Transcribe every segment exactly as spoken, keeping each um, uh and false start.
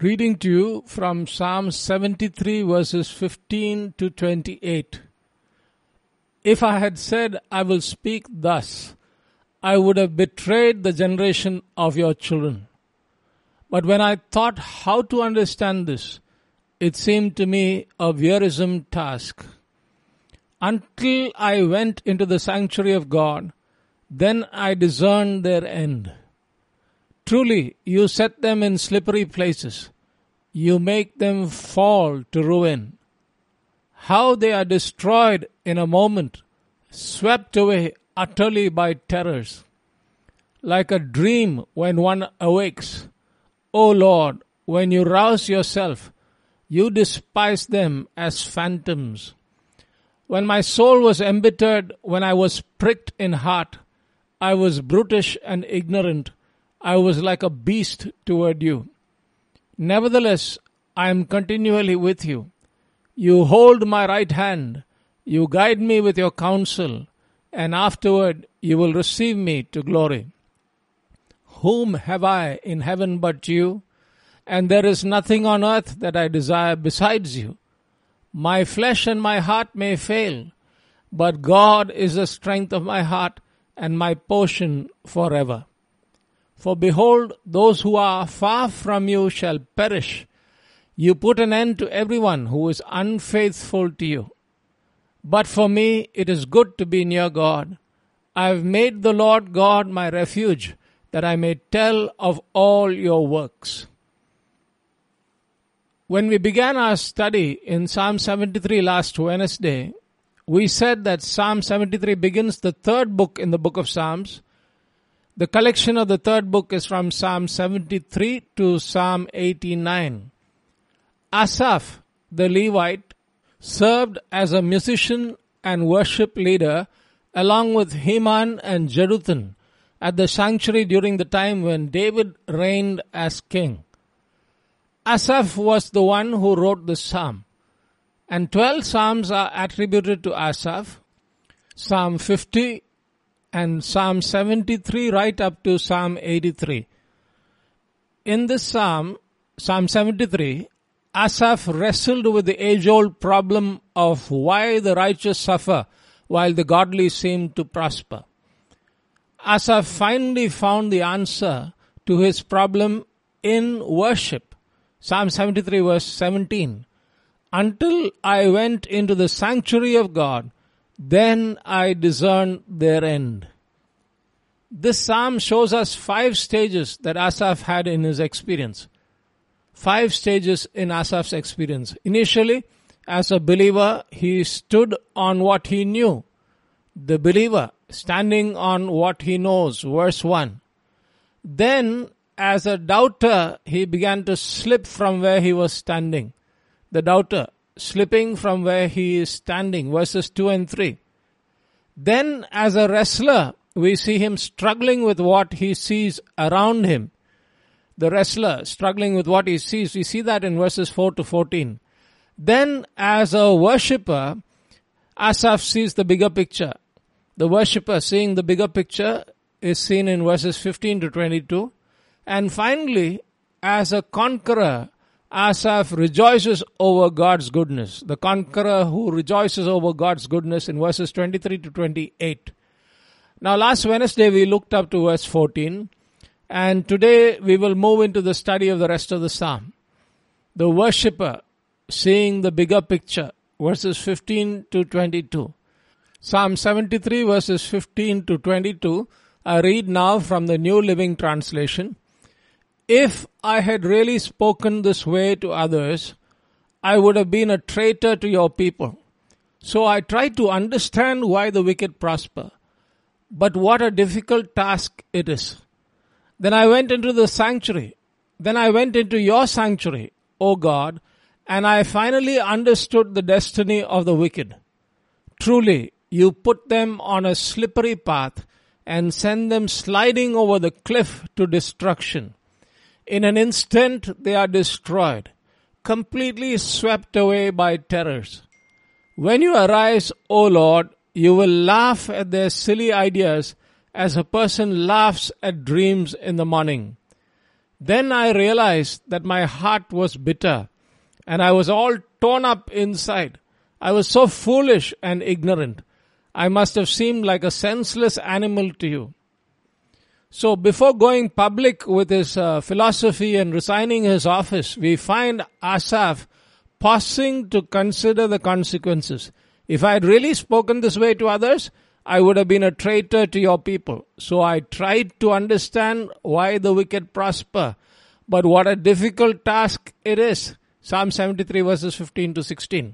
Reading to you from Psalm seventy-three verses fifteen to twenty-eight. If I had said, I will speak thus, I would have betrayed the generation of your children. But when I thought how to understand this, it seemed to me a wearisome task. Until I went into the sanctuary of God, then I discerned their end. Truly, you set them in slippery places. You make them fall to ruin. How they are destroyed in a moment, swept away utterly by terrors. Like a dream when one awakes. O Lord, when you rouse yourself, you despise them as phantoms. When my soul was embittered, when I was pricked in heart, I was brutish and ignorant. I was like a beast toward you. Nevertheless, I am continually with you. You hold my right hand. You guide me with your counsel, and afterward you will receive me to glory. Whom have I in heaven but you? And there is nothing on earth that I desire besides you. My flesh and my heart may fail, but God is the strength of my heart and my portion forever. For behold, those who are far from you shall perish. You put an end to everyone who is unfaithful to you. But for me it is good to be near God. I have made the Lord God my refuge, that I may tell of all your works. When we began our study in Psalm seventy-three last Wednesday, we said that Psalm seventy-three begins the third book in the book of Psalms. The collection of the third book is from Psalm seventy-three to Psalm eighty-nine. Asaph, the Levite, served as a musician and worship leader along with Heman and Jeduthun at the sanctuary during the time when David reigned as king. Asaph was the one who wrote the psalm, and twelve psalms are attributed to Asaph. Psalm fifty and Psalm seventy-three right up to Psalm eighty-three. In this psalm, Psalm seventy-three, Asaph wrestled with the age-old problem of why the righteous suffer while the godly seem to prosper. Asaph finally found the answer to his problem in worship. Psalm seventy-three verse seventeen. Until I went into the sanctuary of God, then I discerned their end. This psalm shows us five stages that Asaph had in his experience. Five stages in Asaph's experience. Initially, as a believer, he stood on what he knew. The believer standing on what he knows, verse one. Then, as a doubter, he began to slip from where he was standing. The doubter, slipping from where he is standing, verses two and three. Then, as a wrestler, we see him struggling with what he sees around him. The wrestler struggling with what he sees. We see that in verses four to fourteen. Then, as a worshipper, Asaph sees the bigger picture. The worshipper seeing the bigger picture is seen in verses fifteen to twenty-two. And finally, as a conqueror, Asaph rejoices over God's goodness. The conqueror who rejoices over God's goodness in verses twenty-three to twenty-eight. Now, last Wednesday we looked up to verse fourteen. And today we will move into the study of the rest of the psalm. The worshipper seeing the bigger picture, verses fifteen to twenty-two. Psalm seventy-three verses fifteen to twenty-two. I read now from the New Living Translation. If I had really spoken this way to others, I would have been a traitor to your people. So I tried to understand why the wicked prosper. But what a difficult task it is. Then I went into the sanctuary. Then I went into your sanctuary, O God, and I finally understood the destiny of the wicked. Truly, you put them on a slippery path and send them sliding over the cliff to destruction. In an instant they are destroyed, completely swept away by terrors. When you arise, O Lord, you will laugh at their silly ideas as a person laughs at dreams in the morning. Then I realized that my heart was bitter, and I was all torn up inside. I was so foolish and ignorant. I must have seemed like a senseless animal to you. So before going public with his uh, philosophy and resigning his office, we find Asaph pausing to consider the consequences. If I had really spoken this way to others, I would have been a traitor to your people. So I tried to understand why the wicked prosper. But what a difficult task it is. Psalm seventy-three verses fifteen to sixteen.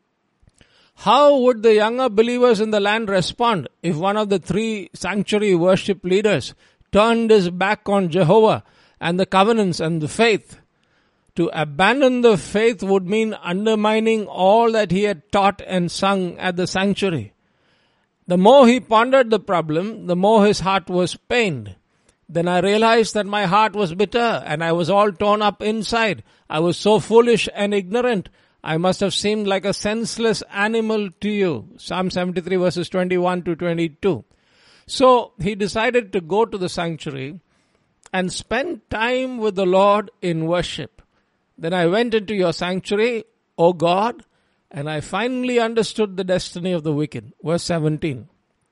How would the younger believers in the land respond if one of the three sanctuary worship leaders turned his back on Jehovah and the covenants and the faith? To abandon the faith would mean undermining all that he had taught and sung at the sanctuary. The more he pondered the problem, the more his heart was pained. Then I realized that my heart was bitter and I was all torn up inside. I was so foolish and ignorant. I must have seemed like a senseless animal to you. Psalm seventy-three verses twenty-one to twenty-two. So he decided to go to the sanctuary and spend time with the Lord in worship. Then I went into your sanctuary, O God, and I finally understood the destiny of the wicked. Verse seventeen.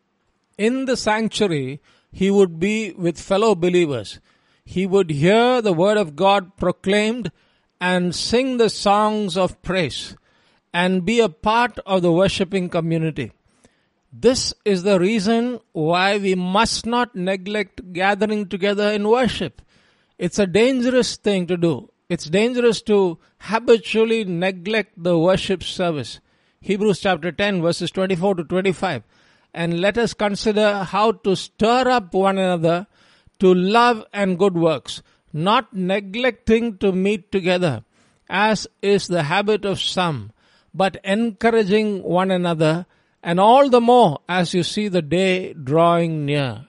In the sanctuary, he would be with fellow believers. He would hear the word of God proclaimed and sing the songs of praise and be a part of the worshiping community. This is the reason why we must not neglect gathering together in worship. It's a dangerous thing to do. It's dangerous to habitually neglect the worship service. Hebrews chapter ten verses twenty-four to twenty-five. And let us consider how to stir up one another to love and good works, not neglecting to meet together, as is the habit of some, but encouraging one another, and all the more as you see the day drawing near.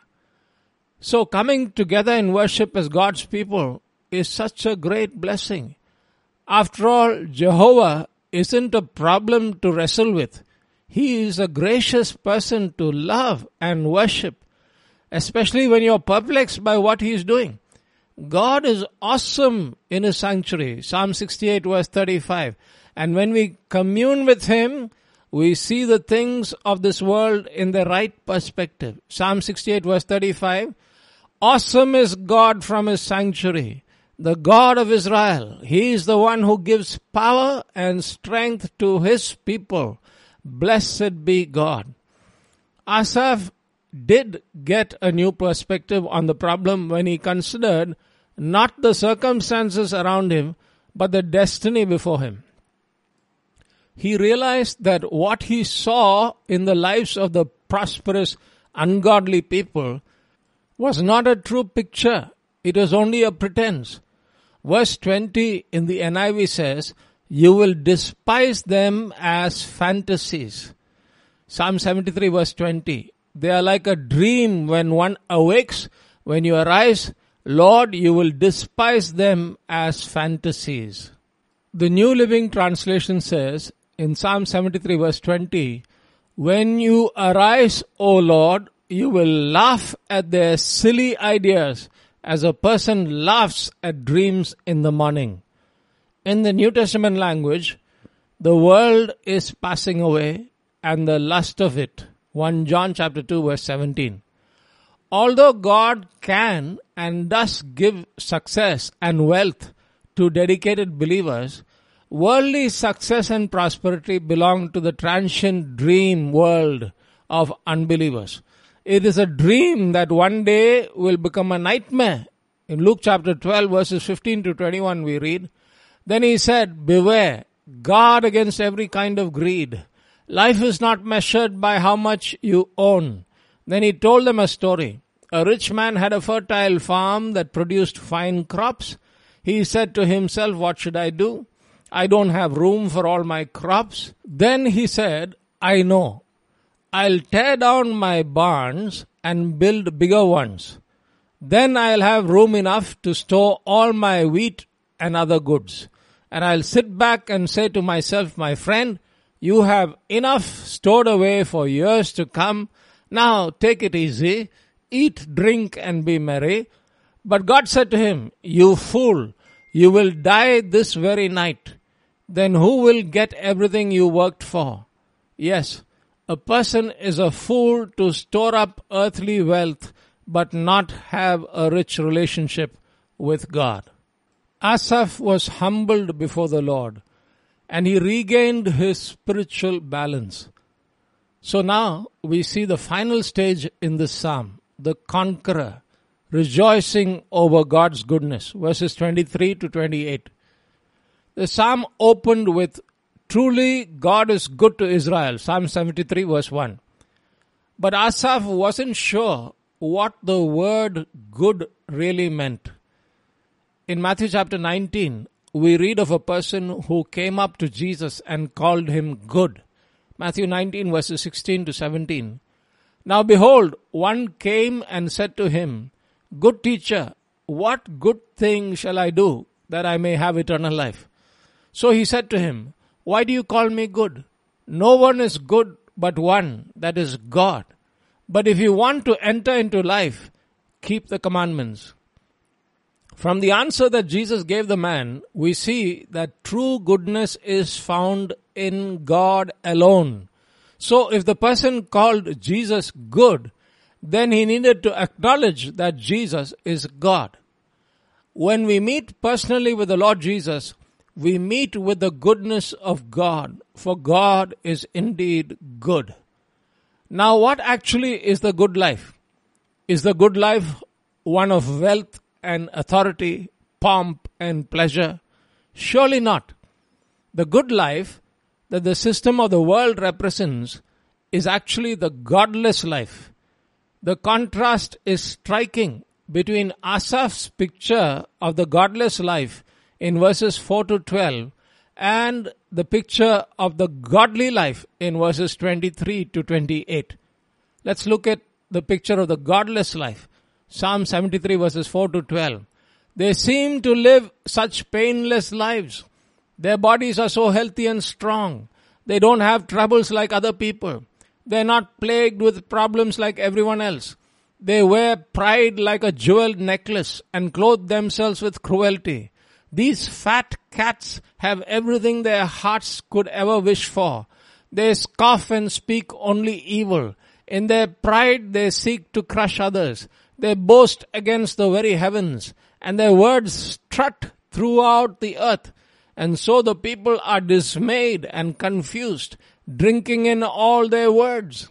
So coming together in worship as God's people is such a great blessing. After all, Jehovah isn't a problem to wrestle with. He is a gracious person to love and worship, especially when you're perplexed by what he is doing. God is awesome in his sanctuary. Psalm sixty-eight verse thirty-five. And when we commune with him, we see the things of this world in the right perspective. Psalm sixty-eight verse thirty-five. Awesome is God from his sanctuary, the God of Israel. He is the one who gives power and strength to his people. Blessed be God. Asaph did get a new perspective on the problem when he considered not the circumstances around him, but the destiny before him. He realized that what he saw in the lives of the prosperous, ungodly people was not a true picture. It was only a pretense. Verse twenty in the N I V says, you will despise them as fantasies. Psalm seventy-three verse twenty. They are like a dream when one awakes. When you arise, Lord, you will despise them as fantasies. The New Living Translation says in Psalm seventy-three verse twenty, when you arise, O Lord, you will laugh at their silly ideas as a person laughs at dreams in the morning. In the New Testament language, the world is passing away and the lust of it. First John chapter two verse seventeen. Although God can and does give success and wealth to dedicated believers, worldly success and prosperity belong to the transient dream world of unbelievers. It is a dream that one day will become a nightmare. In Luke chapter twelve verses fifteen to twenty-one we read, then he said, beware, guard against every kind of greed. Life is not measured by how much you own. Then he told them a story. A rich man had a fertile farm that produced fine crops. He said to himself, what should I do? I don't have room for all my crops. Then he said, I know. I'll tear down my barns and build bigger ones. Then I'll have room enough to store all my wheat and other goods. And I'll sit back and say to myself, my friend, you have enough stored away for years to come. Now take it easy, eat, drink, and be merry. But God said to him, "You fool, you will die this very night. Then who will get everything you worked for?" Yes, a person is a fool to store up earthly wealth but not have a rich relationship with God. Asaph was humbled before the Lord and he regained his spiritual balance. So now we see the final stage in this psalm, the conqueror rejoicing over God's goodness, verses twenty-three to twenty-eight. The psalm opened with, "Truly God is good to Israel," Psalm seventy-three verse one. But Asaph wasn't sure what the word good really meant. In Matthew chapter nineteen, we read of a person who came up to Jesus and called him good. Matthew nineteen verses sixteen to seventeen. "Now behold, one came and said to him, 'Good teacher, what good thing shall I do that I may have eternal life?' So he said to him, 'Why do you call me good? No one is good but one, that is God. But if you want to enter into life, keep the commandments.'" From the answer that Jesus gave the man, we see that true goodness is found in God alone. So if the person called Jesus good, then he needed to acknowledge that Jesus is God. When we meet personally with the Lord Jesus, we meet with the goodness of God, for God is indeed good. Now, what actually is the good life? Is the good life one of wealth and authority, pomp and pleasure? Surely not. The good life that the system of the world represents is actually the godless life. The contrast is striking between Asaph's picture of the godless life in verses four to twelve and the picture of the godly life in verses twenty-three to twenty-eight. Let's look at the picture of the godless life. Psalm seventy-three verses four to twelve. "They seem to live such painless lives. Their bodies are so healthy and strong. They don't have troubles like other people. They're not plagued with problems like everyone else. They wear pride like a jeweled necklace and clothe themselves with cruelty. These fat cats have everything their hearts could ever wish for. They scoff and speak only evil. In their pride they seek to crush others. They boast against the very heavens, and their words strut throughout the earth. And so the people are dismayed and confused, drinking in all their words."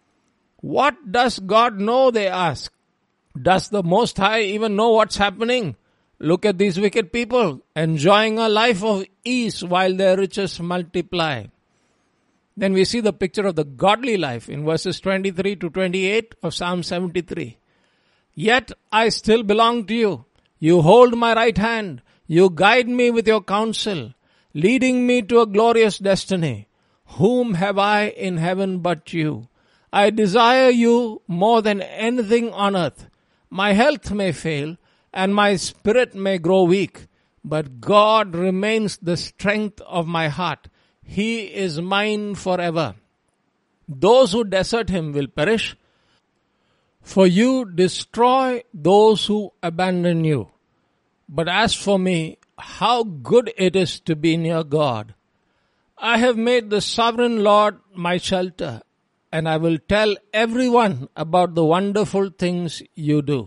What does God know, they ask. Does the Most High even know what's happening? Look at these wicked people, enjoying a life of ease while their riches multiply. Then we see the picture of the godly life in verses twenty-three to twenty-eight of Psalm seventy-three. "Yet I still belong to you. You hold my right hand. You guide me with your counsel, leading me to a glorious destiny. Whom have I in heaven but you? I desire you more than anything on earth. My health may fail, and my spirit may grow weak, but God remains the strength of my heart. He is mine forever. Those who desert him will perish, for you destroy those who abandon you. But as for me, how good it is to be near God. I have made the sovereign Lord my shelter, and I will tell everyone about the wonderful things you do."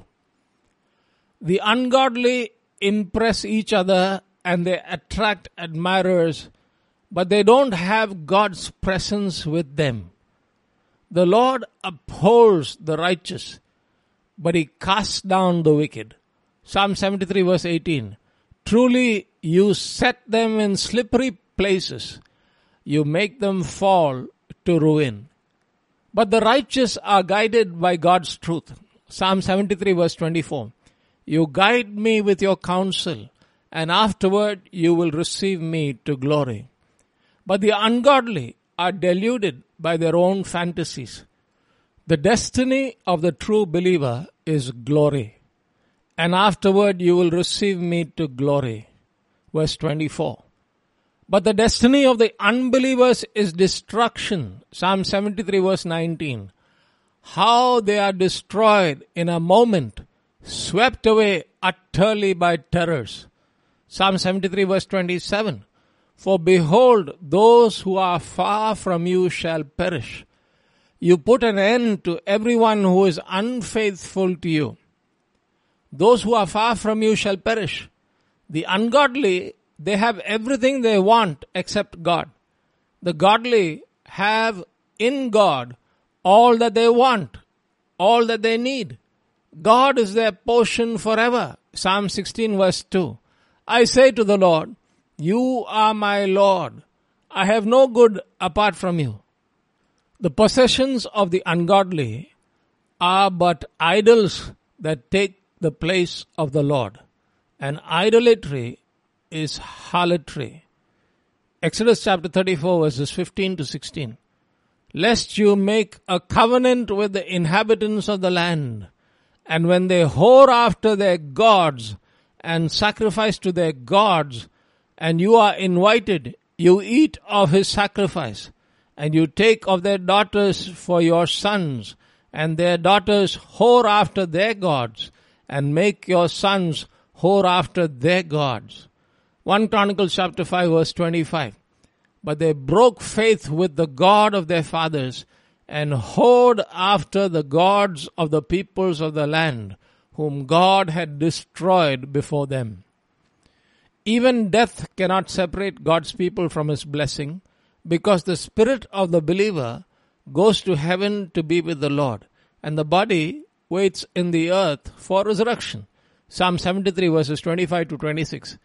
The ungodly impress each other and they attract admirers, but they don't have God's presence with them. The Lord upholds the righteous, but he casts down the wicked. Psalm seventy-three verse eighteen. "Truly you set them in slippery places. You make them fall to ruin. But the righteous are guided by God's truth." Psalm seventy-three verse twenty-four. "You guide me with your counsel, and afterward you will receive me to glory." But the ungodly are deluded by their own fantasies. The destiny of the true believer is glory, and afterward you will receive me to glory. Verse twenty-four. But the destiny of the unbelievers is destruction. Psalm seventy-three verse nineteen. How they are destroyed in a moment. swept away utterly by terrors. Psalm seventy-three verse twenty-seven. For behold, those who are far from you shall perish. You put an end to everyone who is unfaithful to you. Those who are far from you shall perish. The ungodly, they have everything they want except God. The godly have in God all that they want, all that they need. God is their portion forever. Psalm sixteen verse two. I say to the Lord, you are my Lord. I have no good apart from you. The possessions of the ungodly are but idols that take the place of the Lord. And idolatry is harlotry. Exodus chapter thirty-four verses fifteen to sixteen. Lest you make a covenant with the inhabitants of the land, and when they whore after their gods and sacrifice to their gods, and you are invited, you eat of his sacrifice, and you take of their daughters for your sons, and their daughters whore after their gods, and make your sons whore after their gods. First Chronicles chapter five verse twenty-five. But they broke faith with the God of their fathers, and whored after the gods of the peoples of the land, whom God had destroyed before them. Even death cannot separate God's people from his blessing, because the spirit of the believer goes to heaven to be with the Lord, and the body waits in the earth for resurrection. Psalm seventy-three verses twenty-five to twenty-six.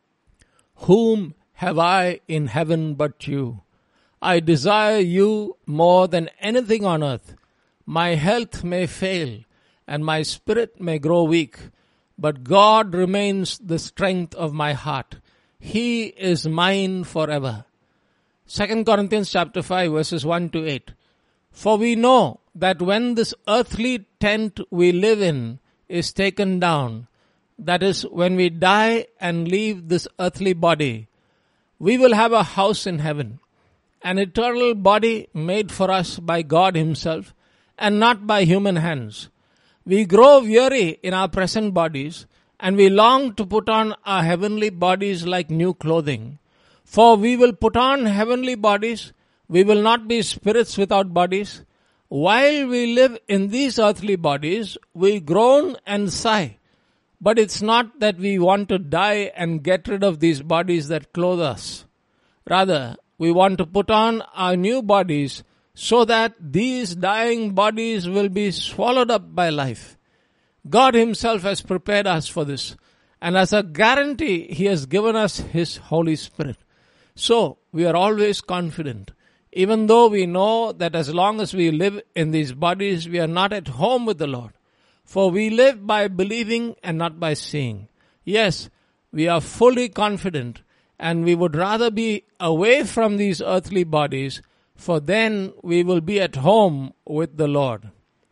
Whom have I in heaven but you? I desire you more than anything on earth. My health may fail, and my spirit may grow weak, but God remains the strength of my heart. He is mine forever. Second Corinthians chapter five verses one to eight. For we know that when this earthly tent we live in is taken down, that is, when we die and leave this earthly body, we will have a house in heaven, an eternal body made for us by God himself, and not by human hands. We grow weary in our present bodies, and we long to put on our heavenly bodies like new clothing. For we will put on heavenly bodies, we will not be spirits without bodies. While we live in these earthly bodies, we groan and sigh. But it's not that we want to die and get rid of these bodies that clothe us. Rather, we want to put on our new bodies so that these dying bodies will be swallowed up by life. God himself has prepared us for this, and as a guarantee, he has given us his Holy Spirit. So, we are always confident, even though we know that as long as we live in these bodies, we are not at home with the Lord. For we live by believing and not by seeing. Yes, we are fully confident, and we would rather be away from these earthly bodies, for then we will be at home with the Lord.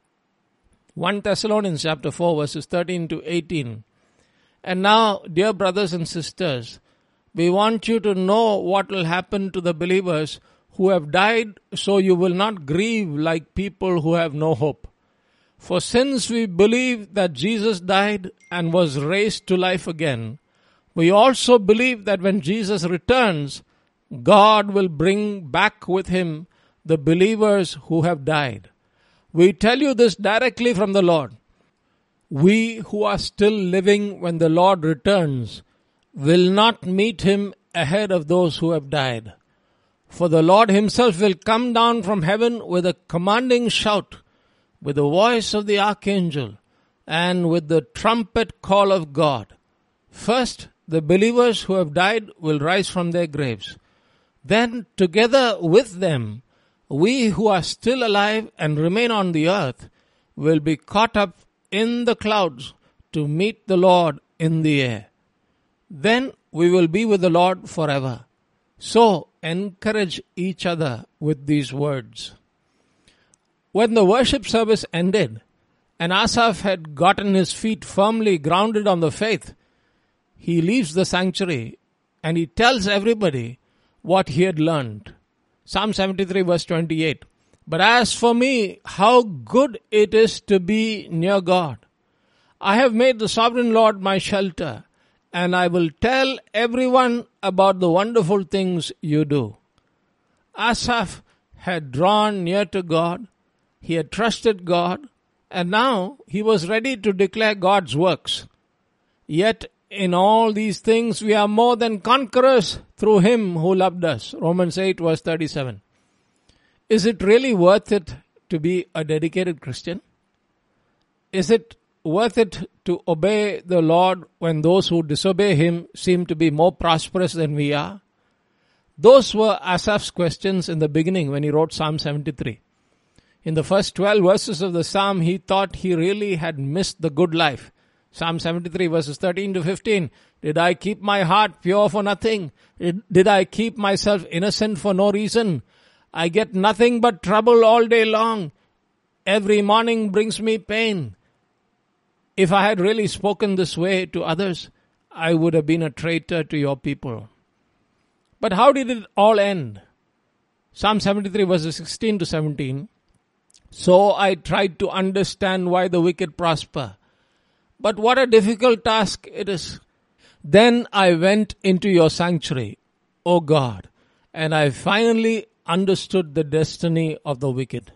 First Thessalonians chapter four verses thirteen to eighteen. And now, dear brothers and sisters, we want you to know what will happen to the believers who have died, so you will not grieve like people who have no hope. For since we believe that Jesus died and was raised to life again, we also believe that when Jesus returns, God will bring back with him the believers who have died. We tell you this directly from the Lord. We who are still living when the Lord returns will not meet him ahead of those who have died. For the Lord himself will come down from heaven with a commanding shout, with the voice of the archangel, and with the trumpet call of God. First, the believers who have died will rise from their graves. Then, together with them, we who are still alive and remain on the earth will be caught up in the clouds to meet the Lord in the air. Then we will be with the Lord forever. So, encourage each other with these words. When the worship service ended, and Asaph had gotten his feet firmly grounded on the faith, he leaves the sanctuary and he tells everybody what he had learned. Psalm seventy-three verse twenty-eight. But as for me, how good it is to be near God. I have made the sovereign Lord my shelter, and I will tell everyone about the wonderful things you do. Asaph had drawn near to God, he had trusted God, and now he was ready to declare God's works. Yet in all these things we are more than conquerors through him who loved us. Romans eight verse thirty-seven. Is it really worth it to be a dedicated Christian? Is it worth it to obey the Lord when those who disobey him seem to be more prosperous than we are? Those were Asaph's questions in the beginning when he wrote Psalm seventy-three. In the first twelve verses of the psalm, he thought he really had missed the good life. Psalm seventy-three verses thirteen to fifteen. Did I keep my heart pure for nothing? Did I keep myself innocent for no reason? I get nothing but trouble all day long. Every morning brings me pain. If I had really spoken this way to others, I would have been a traitor to your people. But how did it all end? Psalm seventy-three verses sixteen to seventeen. So I tried to understand why the wicked prosper. But what a difficult task it is. Then I went into your sanctuary, O God, and I finally understood the destiny of the wicked.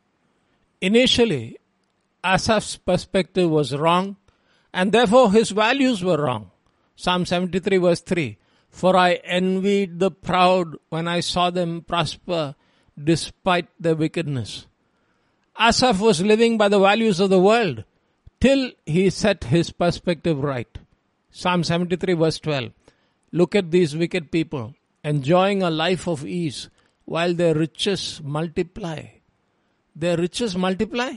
Initially, Asaph's perspective was wrong, and therefore his values were wrong. Psalm seventy-three verse three. For I envied the proud when I saw them prosper despite their wickedness. Asaph was living by the values of the world till he set his perspective right. Psalm seventy-three verse twelve. Look at these wicked people enjoying a life of ease while their riches multiply. Their riches multiply?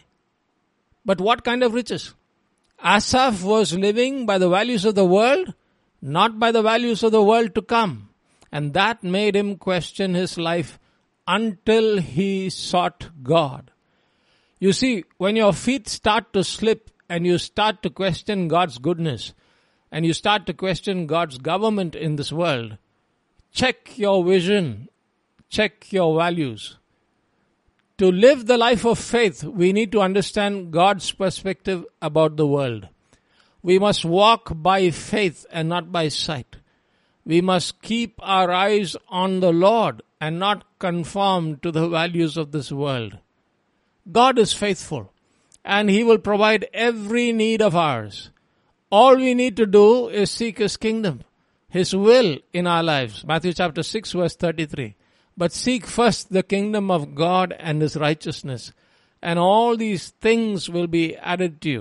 But what kind of riches? Asaph was living by the values of the world, not by the values of the world to come. And that made him question his life until he sought God. You see, when your feet start to slip and you start to question God's goodness and you start to question God's government in this world, check your vision, check your values. To live the life of faith, we need to understand God's perspective about the world. We must walk by faith and not by sight. We must keep our eyes on the Lord and not conform to the values of this world. God is faithful and He will provide every need of ours. All we need to do is seek His kingdom, His will in our lives. Matthew chapter six verse thirty-three. But seek first the kingdom of God and His righteousness, and all these things will be added to you.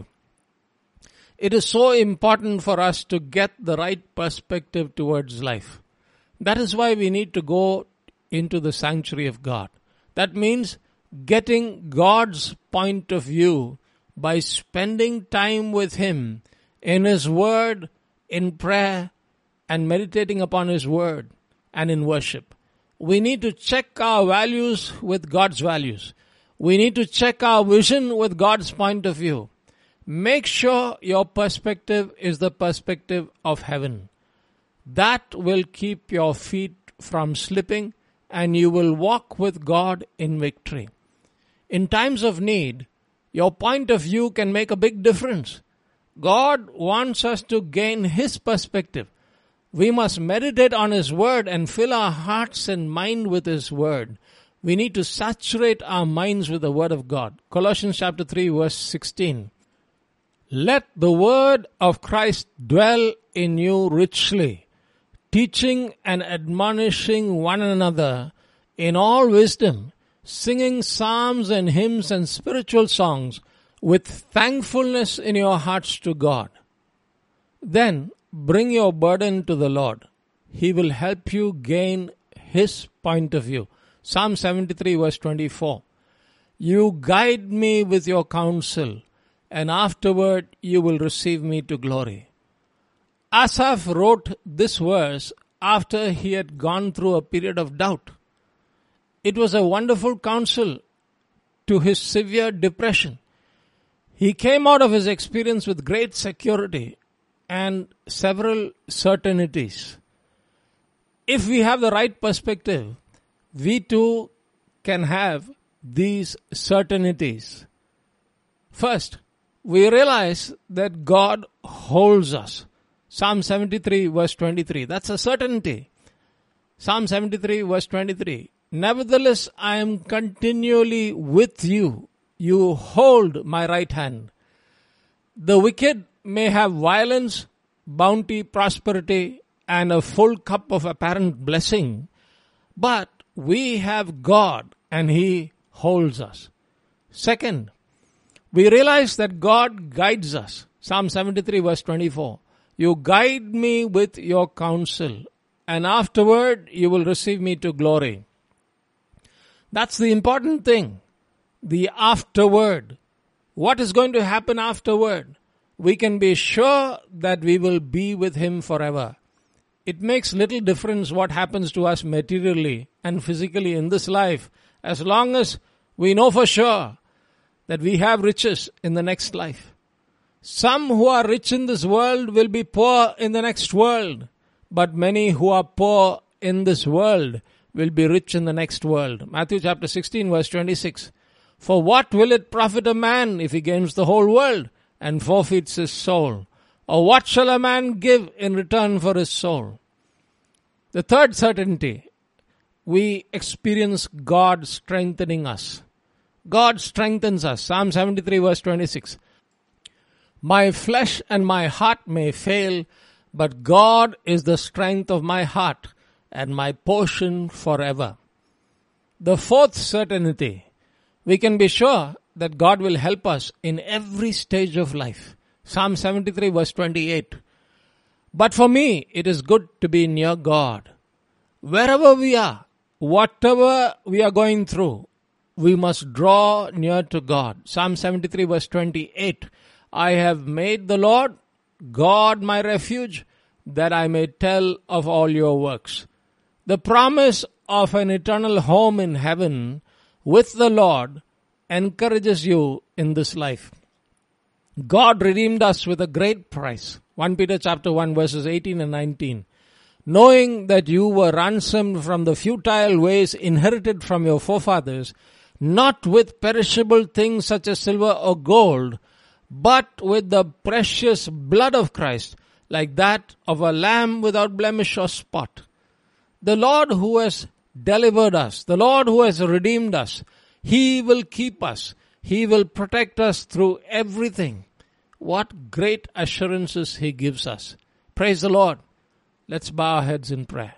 It is so important for us to get the right perspective towards life. That is why we need to go into the sanctuary of God. That means getting God's point of view by spending time with Him in His Word, in prayer, and meditating upon His Word, and in worship. We need to check our values with God's values. We need to check our vision with God's point of view. Make sure your perspective is the perspective of heaven. That will keep your feet from slipping and you will walk with God in victory. In times of need, your point of view can make a big difference. God wants us to gain His perspective. We must meditate on His Word and fill our hearts and mind with His Word. We need to saturate our minds with the Word of God. Colossians chapter three verse sixteen. Let the Word of Christ dwell in you richly, teaching and admonishing one another in all wisdom, singing psalms and hymns and spiritual songs with thankfulness in your hearts to God. Then bring your burden to the Lord. He will help you gain His point of view. Psalm seventy-three verse twenty-four. You guide me with your counsel, and afterward you will receive me to glory. Asaph wrote this verse after he had gone through a period of doubt. It was a wonderful counsel to his severe depression. He came out of his experience with great security and several certainties. If we have the right perspective, we too can have these certainties. First, we realize that God holds us. Psalm seventy-three verse twenty-three. That's a certainty. Psalm seventy-three verse twenty-three. Nevertheless, I am continually with you. You hold my right hand. The wicked may have violence, bounty, prosperity, and a full cup of apparent blessing, but we have God and He holds us. Second, we realize that God guides us. Psalm seventy-three verse twenty-four. You guide me with your counsel, and afterward you will receive me to glory. That's the important thing. The afterward. What is going to happen afterward? We can be sure that we will be with Him forever. It makes little difference what happens to us materially and physically in this life, as long as we know for sure that we have riches in the next life. Some who are rich in this world will be poor in the next world, but many who are poor in this world will be rich in the next world. Matthew chapter sixteen verse twenty-six. For what will it profit a man if he gains the whole world and forfeits his soul? Or what shall a man give in return for his soul? The third certainty, we experience God strengthening us. God strengthens us. Psalm seventy-three verse twenty-six. My flesh and my heart may fail, but God is the strength of my heart and my portion forever. The fourth certainty, we can be sure that God will help us in every stage of life. Psalm seventy-three verse twenty-eight. But for me, it is good to be near God. Wherever we are, whatever we are going through, we must draw near to God. Psalm seventy-three verse twenty-eight. I have made the Lord God my refuge, that I may tell of all your works. The promise of an eternal home in heaven with the Lord encourages you in this life. God redeemed us with a great price. First Peter chapter one verses eighteen and nineteen. Knowing that you were ransomed from the futile ways inherited from your forefathers, not with perishable things such as silver or gold, but with the precious blood of Christ, like that of a lamb without blemish or spot. The Lord who has delivered us, the Lord who has redeemed us, He will keep us. He will protect us through everything. What great assurances He gives us. Praise the Lord. Let's bow our heads in prayer.